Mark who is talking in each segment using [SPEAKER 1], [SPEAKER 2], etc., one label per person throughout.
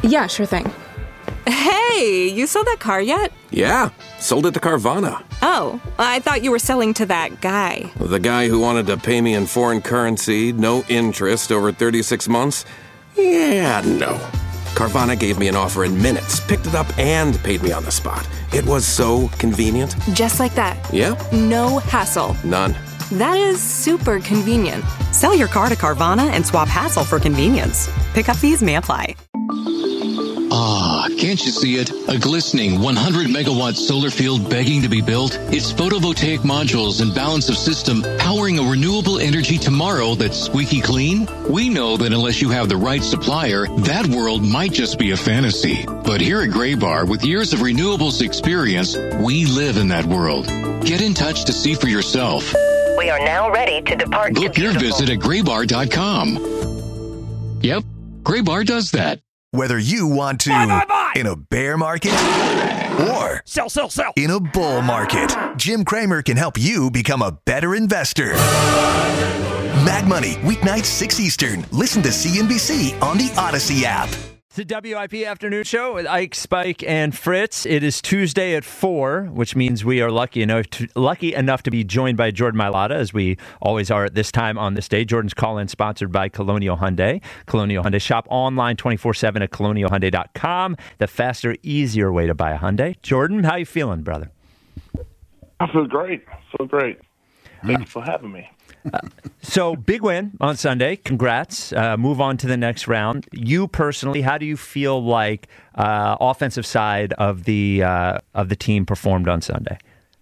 [SPEAKER 1] Yeah, sure thing.
[SPEAKER 2] Hey, you sold that car yet?
[SPEAKER 3] Yeah, sold it to Carvana.
[SPEAKER 2] Oh, I thought you were selling to that guy.
[SPEAKER 3] The guy who wanted to pay me in foreign currency, no interest, over 36 months? Yeah, no. Carvana gave me an offer in minutes, picked it up, and paid me on the spot. It was so convenient.
[SPEAKER 2] Just like that.
[SPEAKER 3] Yeah.
[SPEAKER 2] No hassle.
[SPEAKER 3] None.
[SPEAKER 2] That is super convenient.
[SPEAKER 4] Sell your car to Carvana and swap hassle for convenience. Pickup fees may apply.
[SPEAKER 5] Ah, can't you see it? A glistening 100-megawatt solar field begging to be built? It's photovoltaic modules and balance of system powering a renewable energy tomorrow that's squeaky clean? We know that unless you have the right supplier, that world might just be a fantasy. But here at Graybar, with years of renewables experience, we live in that world. Get in touch to see for yourself.
[SPEAKER 6] We are now ready to depart.
[SPEAKER 5] Book your visit at graybar.com. Yep, Graybar does that.
[SPEAKER 7] Whether you want to
[SPEAKER 8] buy.
[SPEAKER 7] in a bear market or
[SPEAKER 8] Sell.
[SPEAKER 7] in a bull market, Jim Cramer can help you become a better investor. Mad Money, weeknights 6 Eastern. Listen to CNBC on the Odyssey app.
[SPEAKER 9] It's the WIP Afternoon Show with Ike, Spike, and Fritz. It is Tuesday at 4, which means we are lucky enough to be joined by Jordan Mailata, as we always are at this time on this day. Jordan's call-in sponsored by Colonial Hyundai. Colonial Hyundai. Shop online 24/7 at colonialhyundai.com. The faster, easier way to buy a Hyundai. Jordan, how you feeling, brother?
[SPEAKER 10] I feel great. Thanks for having me.
[SPEAKER 9] So, big win on Sunday. Congrats. Move on to the next round. You personally, how do you feel like offensive side of the team performed on Sunday?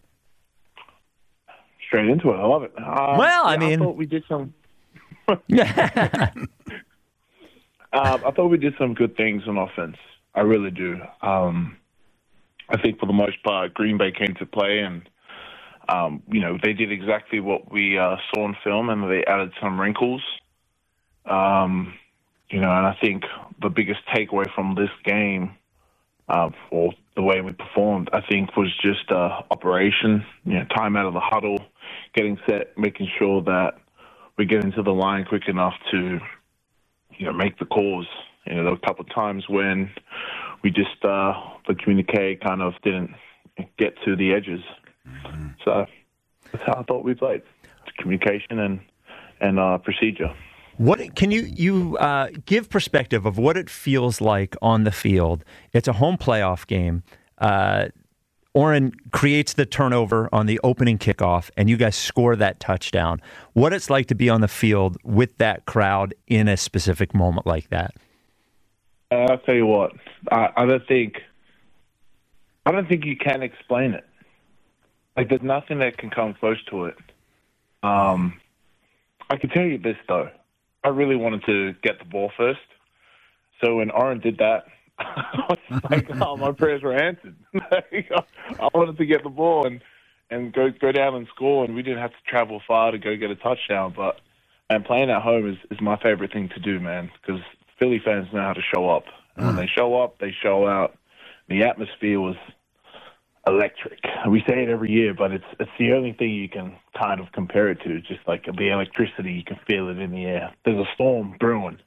[SPEAKER 10] Straight into it. I love it.
[SPEAKER 9] I
[SPEAKER 10] thought we did some. I thought we did some good things on offense. I really do. I think for the most part, Green Bay came to play and. They did exactly what we saw in film, and they added some wrinkles. And I think the biggest takeaway from this game, for the way we performed, I think was just operation. Time out of the huddle, getting set, making sure that we get into the line quick enough to, make the calls. There were a couple of times when we just the communique kind of didn't get to the edges. So that's how I thought we played. Communication and procedure.
[SPEAKER 9] What can you give perspective of what it feels like on the field? It's a home playoff game. Oren creates the turnover on the opening kickoff, and you guys score that touchdown. What it's like to be on the field with that crowd in a specific moment like that?
[SPEAKER 10] I'll tell you what. I don't think you can explain it. Like, there's nothing that can come close to it. I can tell you this, though. I really wanted to get the ball first. So when Oren did that, I was like, oh, my prayers were answered. I wanted to get the ball and go down and score, and we didn't have to travel far to go get a touchdown. And playing at home is my favorite thing to do, man, because Philly fans know how to show up. And when they show up, they show out. The atmosphere was electric. We say it every year, but it's the only thing you can kind of compare it to. Just like the electricity, you can feel it in the air. There's a storm brewing.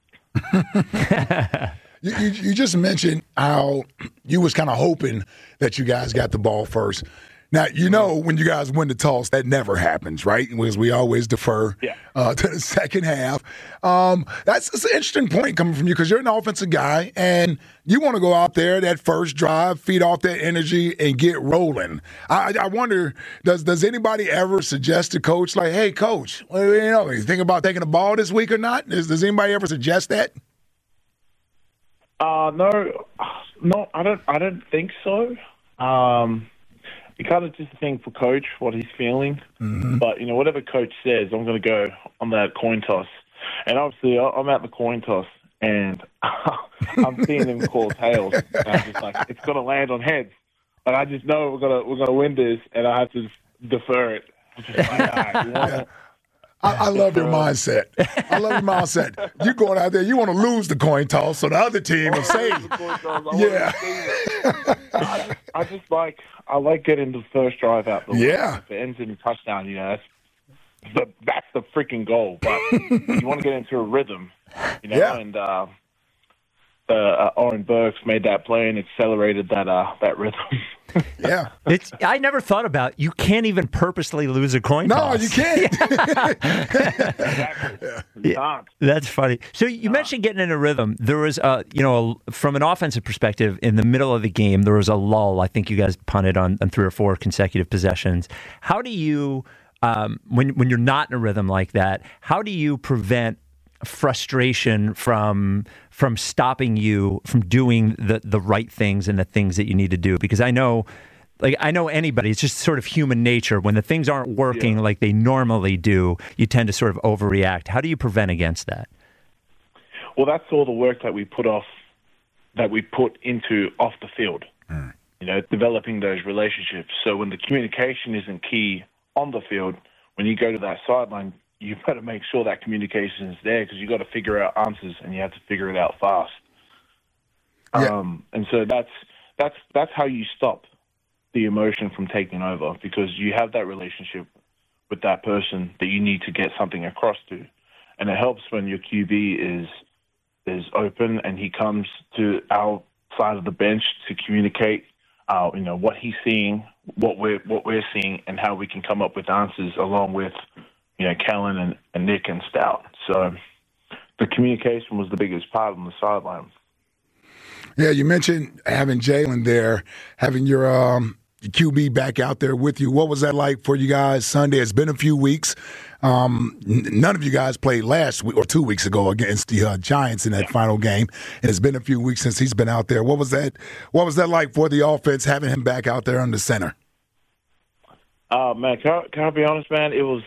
[SPEAKER 11] You just mentioned how you was kind of hoping that you guys got the ball first. Now, when you guys win the toss, that never happens, right? Because we always defer to the second half. That's an interesting point coming from you because you're an offensive guy, and you want to go out there that first drive, feed off that energy, and get rolling. I wonder, does anybody ever suggest to Coach, like, hey, Coach, you think about taking the ball this week or not? Does anybody ever suggest that?
[SPEAKER 10] No, I don't think so. You kind of just think for Coach what he's feeling. Mm-hmm. But, whatever Coach says, I'm going to go on that coin toss. And obviously, I'm at the coin toss, and I'm seeing him call tails. And I'm just like, it's going to land on heads. But I just know we're gonna win this, and I have to defer it. I'm just like, all right,
[SPEAKER 11] I love your mindset. You're going out there, you want to lose the coin toss so the other team will say,
[SPEAKER 10] I like getting the first drive out the way.
[SPEAKER 11] Yeah.
[SPEAKER 10] If it ends in a touchdown, that's the freaking goal. But you want to get into a rhythm, and Oren Burks made that play and accelerated that rhythm.
[SPEAKER 11] Yeah.
[SPEAKER 9] I never thought about you can't even purposely lose a coin toss.
[SPEAKER 11] No, you can't.
[SPEAKER 10] Exactly.
[SPEAKER 9] Yeah, that's funny. So you mentioned getting in a rhythm. There was, from an offensive perspective, in the middle of the game, there was a lull. I think you guys punted on 3 or 4 consecutive possessions. How do you, when you're not in a rhythm like that, how do you prevent frustration from stopping you from doing the right things and the things that you need to do? Because I know anybody, it's just sort of human nature. When the things aren't working like they normally do, you tend to sort of overreact. How do you prevent against that?
[SPEAKER 10] Well, that's all the work that we put into off the field. Developing those relationships. So when the communication isn't key on the field, when you go to that sideline, you better make sure that communication is there, because you got to figure out answers and you have to figure it out fast.
[SPEAKER 11] Yeah.
[SPEAKER 10] And so that's how you stop the emotion from taking over, because you have that relationship with that person that you need to get something across to. And it helps when your QB is open and he comes to our side of the bench to communicate what he's seeing, what we're seeing, and how we can come up with answers along with Kellen and Nick and Stout. So the communication was the biggest part on the sideline.
[SPEAKER 11] Yeah, you mentioned having Jalen there, having your QB back out there with you. What was that like for you guys Sunday? It's been a few weeks. None of you guys played last week or 2 weeks ago against the Giants in that final game. And it's been a few weeks since he's been out there. What was that like for the offense, having him back out there on the center?
[SPEAKER 10] Man, can I be honest, man? It was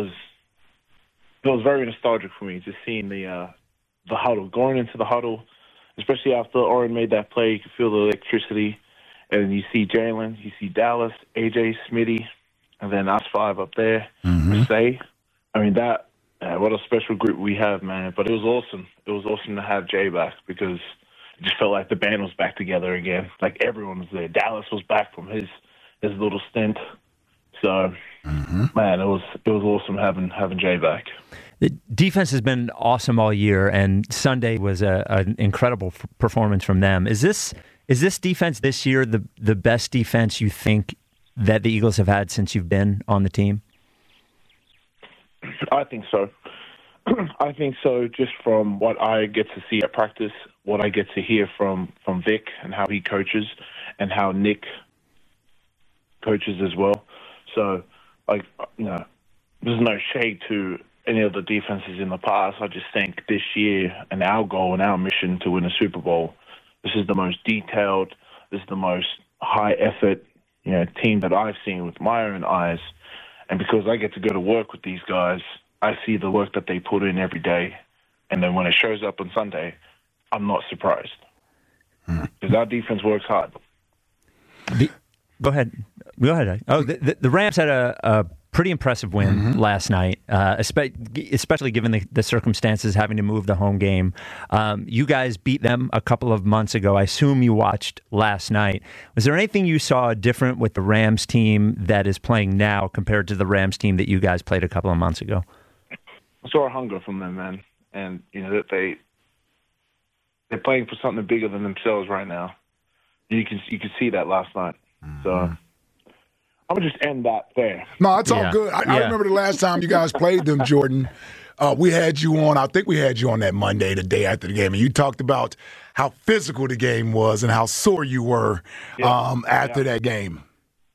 [SPEAKER 10] very nostalgic for me, just seeing the huddle, going into the huddle, especially after Oren made that play. You could feel the electricity, and you see Jalen, you see Dallas, AJ, Smitty, and then us 5 up there. Say, I mean what a special group we have, man. But it was awesome. It was awesome to have Jay back, because it just felt like the band was back together again. Like everyone was there. Dallas was back from his little stint. So, man, it was awesome having Jay back.
[SPEAKER 9] The defense has been awesome all year, and Sunday was an incredible performance from them. Is this defense this year the best defense you think that the Eagles have had since you've been on the team?
[SPEAKER 10] I think so. I think so, just from what I get to see at practice, what I get to hear from Vic and how he coaches, and how Nick coaches as well. So, there's no shade to any of the defenses in the past. I just think this year, and our goal and our mission to win a Super Bowl, this is the most detailed, this is the most high-effort, team that I've seen with my own eyes. And because I get to go to work with these guys, I see the work that they put in every day. And then when it shows up on Sunday, I'm not surprised. Because our defense works hard.
[SPEAKER 9] Go ahead. Oh, the Rams had a pretty impressive win last night, especially given the circumstances, having to move the home game. You guys beat them a couple of months ago. I assume you watched last night. Was there anything you saw different with the Rams team that is playing now compared to the Rams team that you guys played a couple of months ago?
[SPEAKER 10] I saw a hunger from them, man. And, that they're playing for something bigger than themselves right now. You can see that last night. So I'm going to just end that there.
[SPEAKER 11] No, it's all good. I remember the last time you guys played them, Jordan. We had you on, I think we had you on that Monday, the day after the game, and you talked about how physical the game was and how sore you were after that game.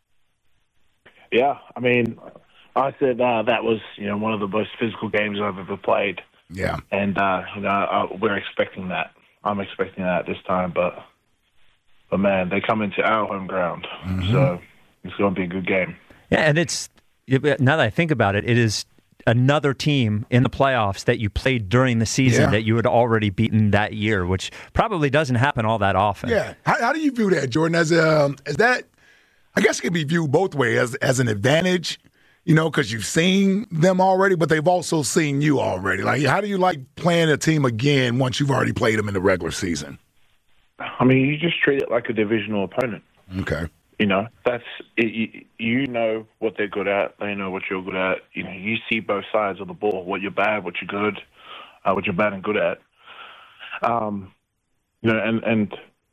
[SPEAKER 10] Yeah, I mean, I said that was, one of the most physical games I've ever played.
[SPEAKER 11] Yeah.
[SPEAKER 10] And, we're expecting that. I'm expecting that this time, but man, they come into our home ground, so it's going to be a good game.
[SPEAKER 9] Yeah, and now that I think about it, it is another team in the playoffs that you played during the season that you had already beaten that year, which probably doesn't happen all that often.
[SPEAKER 11] Yeah. How do you view that, Jordan? As that, I guess it can be viewed both ways, as an advantage, because you've seen them already, but they've also seen you already. Like, how do you like playing a team again once you've already played them in the regular season?
[SPEAKER 10] I mean, you just treat it like a divisional opponent.
[SPEAKER 11] Okay.
[SPEAKER 10] That's it. You know what they're good at. They know what you're good at. You see both sides of the ball, what you're bad, what you're good, what you're bad and good at. and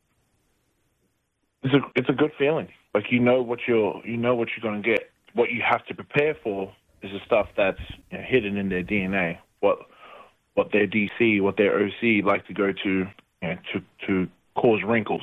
[SPEAKER 10] it's a good feeling. Like you know what you're going to get. What you have to prepare for is the stuff that's hidden in their DNA. What their DC, what their OC like to go to, to cause wrinkles.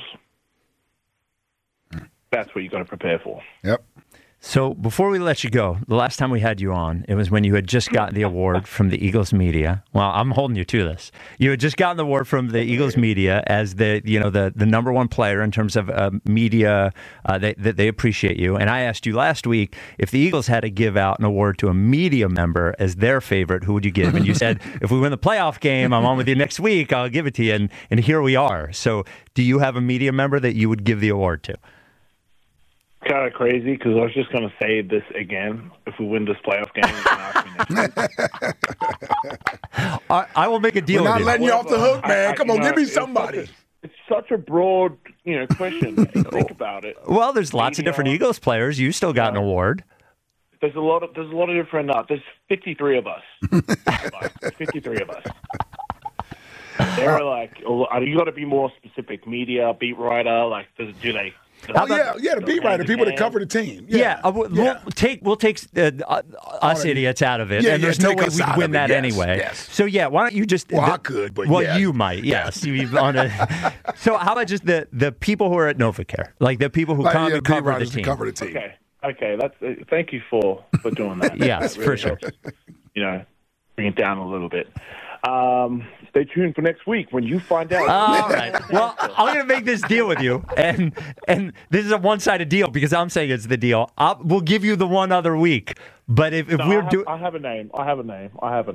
[SPEAKER 10] That's what you got to prepare for.
[SPEAKER 11] Yep.
[SPEAKER 9] So before we let you go, the last time we had you on, it was when you had just gotten the award from the Eagles media. Well, I'm holding you to this. You had just gotten the award from the Eagles media as the number one player in terms of media. They appreciate you. And I asked you last week if the Eagles had to give out an award to a media member as their favorite, who would you give? And you said, if we win the playoff game, I'm on with you next week. I'll give it to you. And here we are. So do you have a media member that you would give the award to?
[SPEAKER 10] Kind of crazy because I was just going to say this again. If we win this playoff game, you can ask me next week.
[SPEAKER 9] I will make a deal.
[SPEAKER 11] We're not
[SPEAKER 9] with
[SPEAKER 11] letting you off the hook, man. Come on, give me
[SPEAKER 10] it's
[SPEAKER 11] somebody.
[SPEAKER 10] It's such a broad, question. Think about it.
[SPEAKER 9] Well, there's lots of different Eagles players. You still got an award.
[SPEAKER 10] There's a lot of different. There's 53 of us. 53 of us. They're like, you got to be more specific. Media, beat writer. Like, do they?
[SPEAKER 11] The beat writer, people that cover the team.
[SPEAKER 9] We'll take us idiots out of it, and there's no way we'd win that anyway.
[SPEAKER 11] Yes.
[SPEAKER 9] So why don't you just?
[SPEAKER 11] I could, but
[SPEAKER 9] you might. Yes. So how about just the people who are at NovaCare, like the people who come and cover the team?
[SPEAKER 11] Cover the team.
[SPEAKER 10] Okay. That's thank you for doing that.
[SPEAKER 9] Yes,
[SPEAKER 10] that really
[SPEAKER 9] for sure.
[SPEAKER 10] Helps, bring it down a little bit. Stay tuned for next week when you find out.
[SPEAKER 9] All right. Well, I'm going to make this deal with you, and this is a one-sided deal because I'm saying it's the deal. We'll give you the one other week, but if we're doing,
[SPEAKER 10] I have a name. Okay.
[SPEAKER 9] I have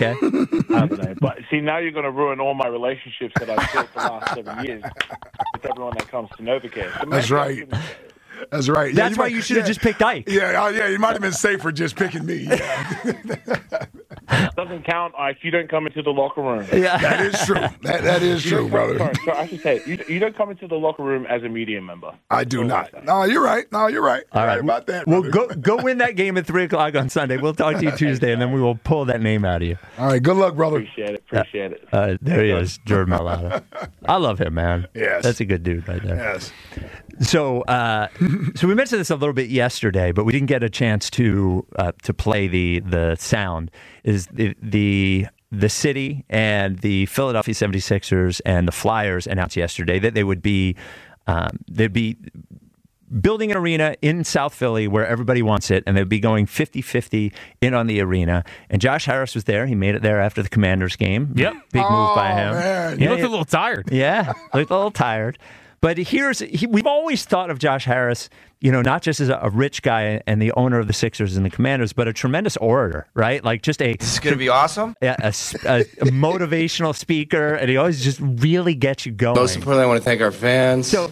[SPEAKER 10] a name. But see, now you're going to ruin all my relationships that I've built the last 7 years with everyone that comes to NovaCare. So
[SPEAKER 11] that's right. That's right.
[SPEAKER 9] That's why you should have just picked Ike.
[SPEAKER 11] Yeah. You might have been safer just picking me. Yeah.
[SPEAKER 10] Doesn't count, Ike. You don't come into the locker room.
[SPEAKER 9] Yeah,
[SPEAKER 11] that is true. That is true, brother.
[SPEAKER 10] Sorry, I should say you don't come into the locker room as a media member.
[SPEAKER 11] I do not. No, you're right. All right about that.
[SPEAKER 9] Well, go win that game at 3:00 on Sunday. We'll talk to you Tuesday, and then we will pull that name out of you.
[SPEAKER 11] All right. Good luck, brother.
[SPEAKER 10] Appreciate it.
[SPEAKER 9] There he is, Jordan Mailata. I love him, man.
[SPEAKER 11] Yes,
[SPEAKER 9] that's a good dude right there.
[SPEAKER 11] Yes.
[SPEAKER 9] So we mentioned this a little bit yesterday, but we didn't get a chance to play the sound. Is the city and the Philadelphia 76ers and the Flyers announced yesterday that they would be they'd be building an arena in South Philly where everybody wants it, and they'd be going 50-50 in on the arena. And Josh Harris was there. He made it there after the Commanders game.
[SPEAKER 1] Yep.
[SPEAKER 9] Big move by him.
[SPEAKER 11] Man.
[SPEAKER 1] He looked a little tired.
[SPEAKER 9] Yeah, looked a little tired. But we've always thought of Josh Harris, not just as a rich guy and the owner of the Sixers and the Commanders, but a tremendous orator, right? Like just
[SPEAKER 8] This is going to be awesome.
[SPEAKER 9] A motivational speaker, and he always just really gets you going.
[SPEAKER 8] Most importantly, I want to thank our fans.
[SPEAKER 9] So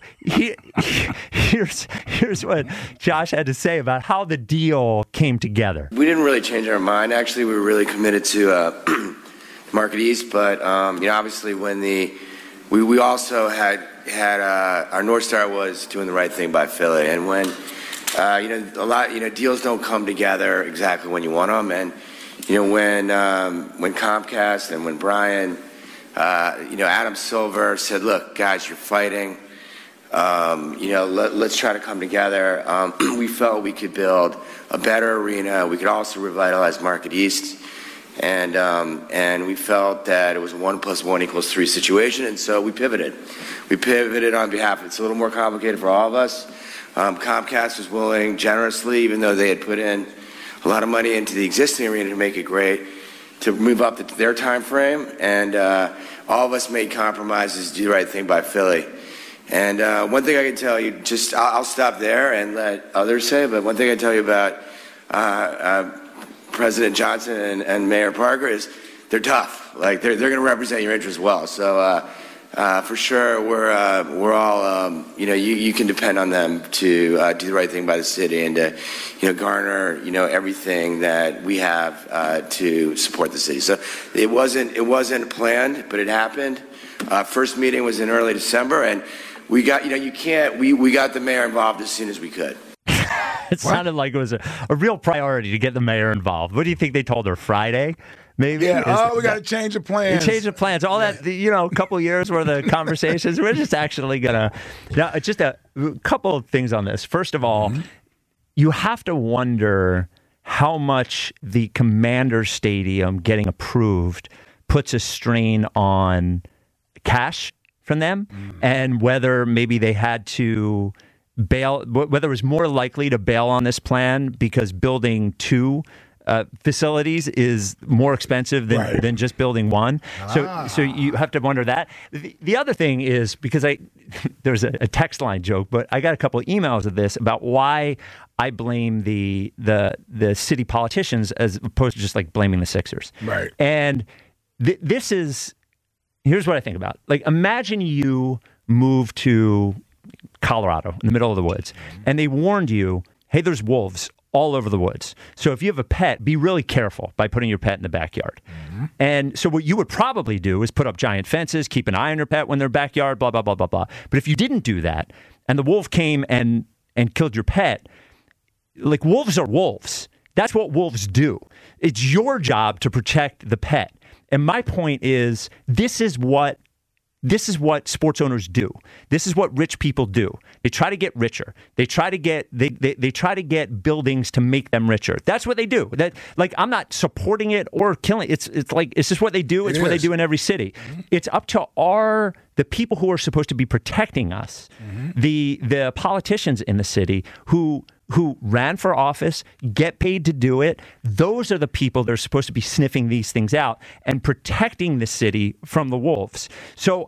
[SPEAKER 9] here's what Josh had to say about how the deal came together.
[SPEAKER 12] We didn't really change our mind. Actually, we were really committed to Market East, but obviously when we also had our North Star was doing the right thing by Philly, and when a lot deals don't come together exactly when you want them, and when Comcast and when Brian Adam Silver said, look guys, you're fighting, let's try to come together. We felt we could build a better arena. We could also revitalize Market East. And we felt that it was a 1 + 1 = 3 situation, and so we pivoted. We pivoted on behalf of it's a little more complicated for all of us. Comcast was willing generously, even though they had put in a lot of money into the existing arena to make it great, to move up their time frame, and all of us made compromises to do the right thing by Philly. And one thing I can tell you, I'll stop there and let others say, but one thing I can tell you about President Johnson and Mayor Parker is they're tough. Like they're going to represent your interests well. So for sure, we're all you can depend on them to do the right thing by the city and to garner everything that we have to support the city. So it wasn't planned, but it happened. First meeting was in early December, and we got we got the mayor involved as soon as we could.
[SPEAKER 9] It sounded like it was a real priority to get the mayor involved. What do you think they told her Friday? Maybe.
[SPEAKER 11] Yeah. We got to change the plans.
[SPEAKER 9] Change the plans. All that, a couple of years worth of conversations. We're just actually going to. Now, just a couple of things on this. First of all, you have to wonder how much the Commander Stadium getting approved puts a strain on cash from them, and whether maybe they had to bail, whether it was more likely to bail on this plan because building 2 facilities is more expensive than just building 1. So you have to wonder that. The other thing is, because there's a text line joke, but I got a couple of emails of this about why I blame the city politicians as opposed to just like blaming the Sixers.
[SPEAKER 11] Right.
[SPEAKER 9] And here's what I think about. Like, imagine you move to Colorado in the middle of the woods, and they warned you, hey, there's wolves all over the woods. So if you have a pet, be really careful by putting your pet in the backyard. And so what you would probably do is put up giant fences, keep an eye on your pet when they're backyard, blah, blah, blah, blah, blah. But if you didn't do that, and the wolf came and killed your pet, like, wolves are wolves. That's what wolves do. It's your job to protect the pet. And my point is, this is what sports owners do. This is what rich people do. They try to get richer. They try to get they try to get buildings to make them richer. That's what they do. That, like, I'm not supporting it or killing it. It's just what they do. It's what they do in every city. It's up to the people who are supposed to be protecting us, the politicians in the city who ran for office, get paid to do it. Those are the people that are supposed to be sniffing these things out and protecting the city from the wolves. So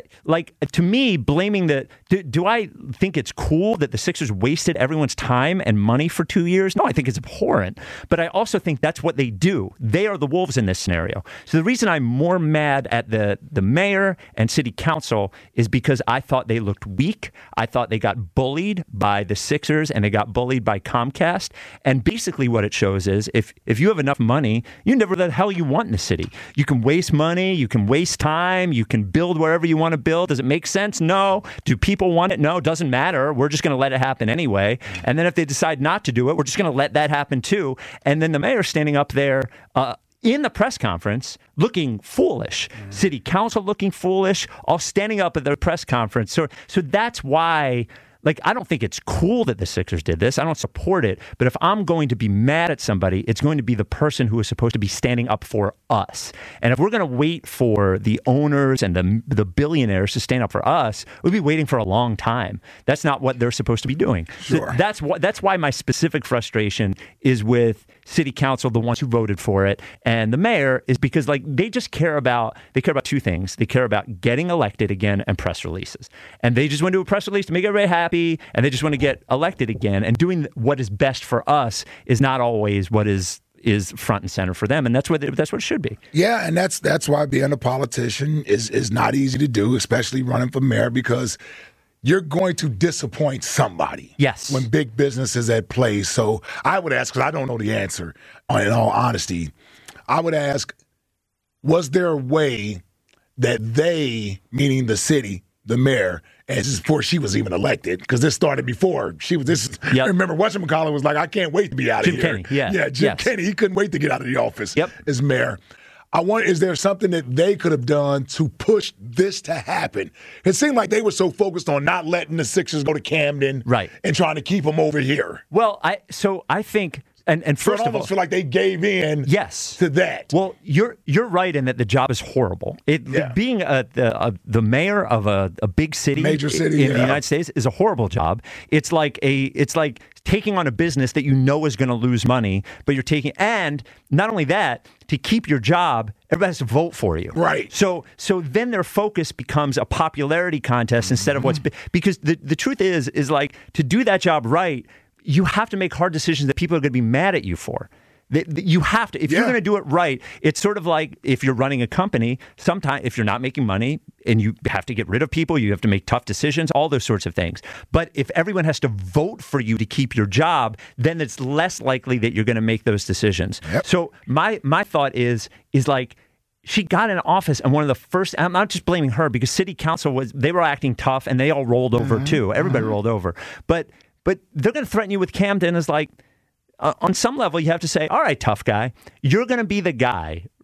[SPEAKER 9] to me, blaming do I think it's cool that the Sixers wasted everyone's time and money for 2 years? No, I think it's abhorrent. But I also think that's what they do. They are the wolves in this scenario. So the reason I'm more mad at the mayor and city council is because I thought they looked weak. I thought they got bullied by the Sixers, and they got bullied by Comcast. And basically what it shows is, if you have enough money, you can do whatever the hell you want in the city. You can waste money, you can waste time, you can build wherever you want to build. Does it make sense? No. Do people want it? No, it doesn't matter. We're just going to let it happen anyway. And then if they decide not to do it, we're just going to let that happen too. And then the mayor standing up there in the press conference looking foolish, city council looking foolish, all standing up at their press conference. So that's why, like, I don't think it's cool that the Sixers did this. I don't support it. But if I'm going to be mad at somebody, it's going to be the person who is supposed to be standing up for us. And if we're going to wait for the owners and the billionaires to stand up for us, we'll be waiting for a long time. That's not what they're supposed to be doing.
[SPEAKER 11] Sure.
[SPEAKER 9] So that's why my specific frustration is with city council, the ones who voted for it, and the mayor, is because, like, they care about 2 things. They care about getting elected again and press releases. And they just want to do a press release to make everybody happy, and they just want to get elected again. And doing what is best for us is not always what is front and center for them, and that's what it should be.
[SPEAKER 11] Yeah, and that's why being a politician is not easy to do, especially running for mayor, because you're going to disappoint somebody.
[SPEAKER 9] Yes.
[SPEAKER 11] When big business is at play. So I would ask, because I don't know the answer, in all honesty, I would ask, was there a way that they, meaning the city, the mayor, and this is before she was even elected, because this started before she was. I remember whatchamacallit was like, I can't wait to be out of
[SPEAKER 9] Jim
[SPEAKER 11] here.
[SPEAKER 9] Kenny,
[SPEAKER 11] Jim Kenny. He couldn't wait to get out of the office as mayor. Is there something that they could have done to push this to happen? It seemed like they were so focused on not letting the Sixers go to Camden,
[SPEAKER 9] right,
[SPEAKER 11] and trying to keep them over here.
[SPEAKER 9] Well, I think. And first of all,
[SPEAKER 11] feel like they gave in to that.
[SPEAKER 9] Well, you're right in that the job is horrible. Being the mayor of a big city,
[SPEAKER 11] major city
[SPEAKER 9] in the United States is a horrible job. It's like taking on a business that you know is going to lose money, but you're taking, and not only that, to keep your job, everybody has to vote for you.
[SPEAKER 11] Right.
[SPEAKER 9] So then their focus becomes a popularty contest instead of because the truth is like, to do that job right, you have to make hard decisions that people are going to be mad at you for. You have to. If you're going to do it right, it's sort of like if you're running a company, sometimes if you're not making money and you have to get rid of people, you have to make tough decisions, all those sorts of things. But if everyone has to vote for you to keep your job, then it's less likely that you're going to make those decisions.
[SPEAKER 11] Yep.
[SPEAKER 9] So my thought is like, she got in office, and one of the first, I'm not just blaming her, because city council they were acting tough, and they all rolled over too. Everybody rolled over. But they're going to threaten you with Camden as like, on some level, you have to say, all right, tough guy, you're going to be the guy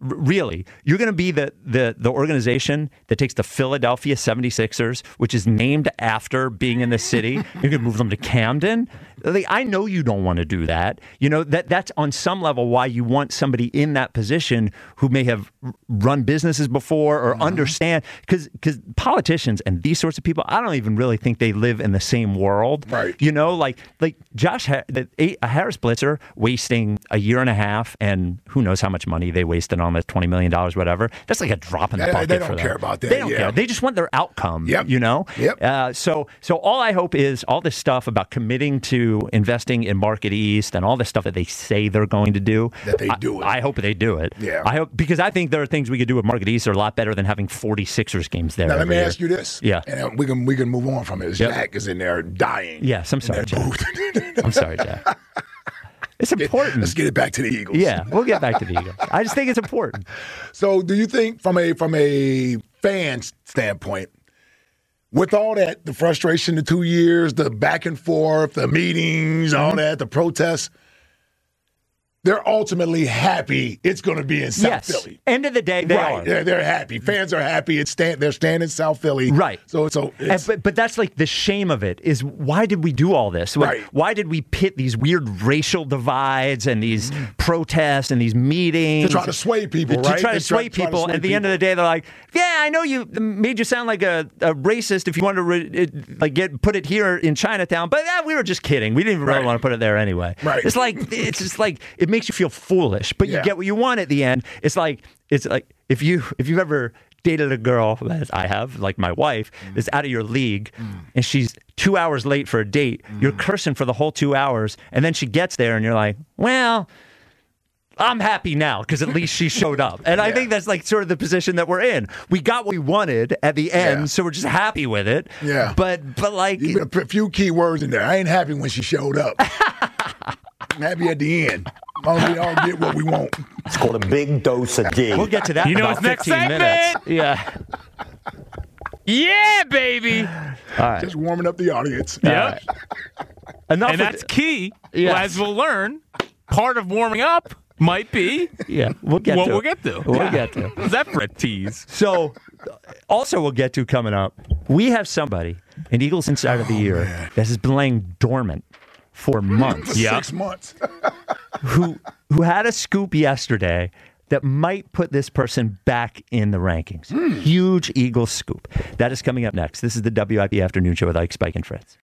[SPEAKER 9] really, you're going to be the organization that takes the Philadelphia 76ers, which is named after being in the city. You're going to move them to Camden. Like, I know you don't want to do that. You know, that's on some level why you want somebody in that position who may have run businesses before or understand, because politicians and these sorts of people, I don't even really think they live in the same world.
[SPEAKER 11] Right.
[SPEAKER 9] You know, like Josh, a Harris Blitzer wasting a year and a half, and who knows how much money they wasted on this $20 million, whatever. That's like a drop in the bucket.
[SPEAKER 11] They
[SPEAKER 9] for
[SPEAKER 11] don't
[SPEAKER 9] them.
[SPEAKER 11] care about that.
[SPEAKER 9] They don't care. They just want their outcome.
[SPEAKER 11] Yep.
[SPEAKER 9] You know.
[SPEAKER 11] Yep.
[SPEAKER 9] So all I hope is all this stuff about committing to investing in Market East and all this stuff that they say they're going to do.
[SPEAKER 11] That they do it.
[SPEAKER 9] I hope they do it.
[SPEAKER 11] Yeah.
[SPEAKER 9] I hope, because I think there are things we could do with Market East that are a lot better than having 46ers games there.
[SPEAKER 11] Now let me
[SPEAKER 9] year.
[SPEAKER 11] ask you this.
[SPEAKER 9] Yeah.
[SPEAKER 11] And we can move on from it.
[SPEAKER 9] Yep.
[SPEAKER 11] Jack is in there dying.
[SPEAKER 9] Yes, I'm sorry, Jack. I'm sorry, Jack. It's important.
[SPEAKER 11] Let's get it back to the Eagles.
[SPEAKER 9] Yeah, we'll get back to the Eagles. I just think it's important.
[SPEAKER 11] So, do you think, from a fan standpoint, with all that, the frustration, the 2 years, the back and forth, the meetings, all that, the protests, they're ultimately happy it's going to be in South Philly.
[SPEAKER 9] End of the day, they are.
[SPEAKER 11] They're happy. Fans are happy. They're staying in South Philly.
[SPEAKER 9] Right.
[SPEAKER 11] So
[SPEAKER 9] but that's like the shame of it is, why did we do all this?
[SPEAKER 11] Right.
[SPEAKER 9] Why did we pit these weird racial divides and these protests and these meetings?
[SPEAKER 11] To try to sway people, right?
[SPEAKER 9] To try to sway people. And at the end of the day, they're like, yeah, I know you made you sound like a racist if you wanted to put it here in Chinatown, but we were just kidding. We didn't even really want to put it there anyway.
[SPEAKER 11] Right.
[SPEAKER 9] It's just like it makes you feel foolish, but you get what you want at the end. It's like if you've ever dated a girl, as I have, like my wife, is out of your league, and she's 2 hours late for a date, you're cursing for the whole 2 hours, and then she gets there, and you're like, well, I'm happy now because at least she showed up. And I think that's like sort of the position that we're in. We got what we wanted at the end, so we're just happy with it.
[SPEAKER 11] Yeah.
[SPEAKER 9] But like,
[SPEAKER 11] a few key words in there. I ain't happy when she showed up. I'm happy at the end. We all get what we want.
[SPEAKER 1] It's called a big dose of D.
[SPEAKER 9] We'll get to that in about 15 minutes. Yeah.
[SPEAKER 13] Yeah, baby.
[SPEAKER 9] All right.
[SPEAKER 11] Just warming up the audience.
[SPEAKER 13] Yeah.
[SPEAKER 9] And
[SPEAKER 13] that's key.
[SPEAKER 9] Yes.
[SPEAKER 13] Well, as we'll learn, part of warming up might be
[SPEAKER 9] we'll get
[SPEAKER 13] what
[SPEAKER 9] to
[SPEAKER 13] we'll
[SPEAKER 9] it.
[SPEAKER 13] get to.
[SPEAKER 9] We'll get to.
[SPEAKER 13] What's that for a tease?
[SPEAKER 9] So, also we'll get to coming up, we have somebody in Eagles Inside of the Year that has been laying dormant for months.
[SPEAKER 11] 6 months.
[SPEAKER 9] who had a scoop yesterday that might put this person back in the rankings. Huge Eagles scoop. That is coming up next. This is the WIP Afternoon Show with Ike, Spike, and Fritz.